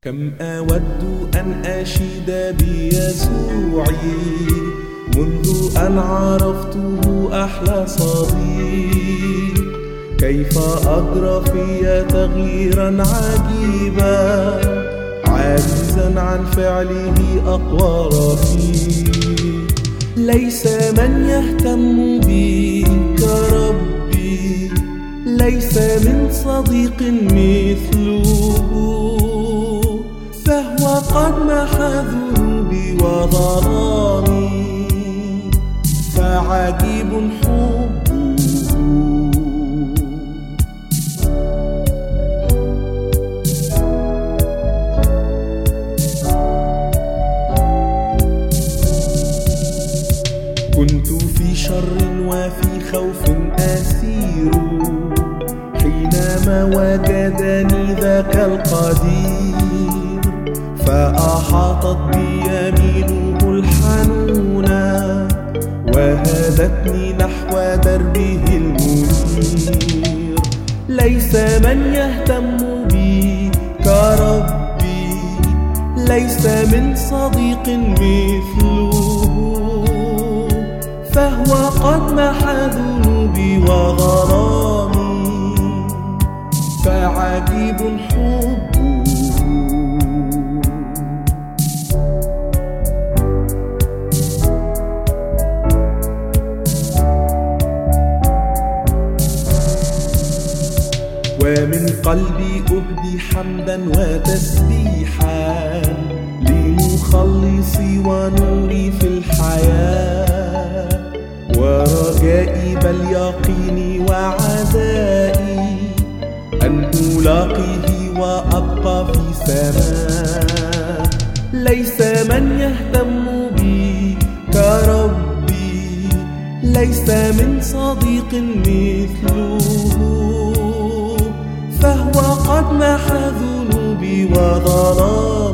كم أود أن أشيد بيسوعي منذ أن عرفته أحلى صديق. كيف أجرى في تغييرا عجيبا عاجزا عن فعله أقوى رفيق. ليس من يهتم بي كربي، ليس من صديق مثله، فهو قد محى ذنوبي وظلامي، فعجيب حبه. كنت في شر وفي خوف أسير حينما وجدني ذاك القدير، فأحاطت بيمينه الحنونة وهدتني نحو دربه المنير. ليس من يهتم بي كربي، ليس من صديق مثله، فهو قد محى ذنوبي وغرامي، فعجيب حبه. ومن قلبي أهدي حمدا وتسبيحا لمخلصي ونوري في الحياة، ورجائي بل يقيني وعزائي أن ألاقيه وأبقى في سماء. ليس من يهتم بي كربي، ليس من صديق مثله، فهو قد محى ذنوبي وظلامي،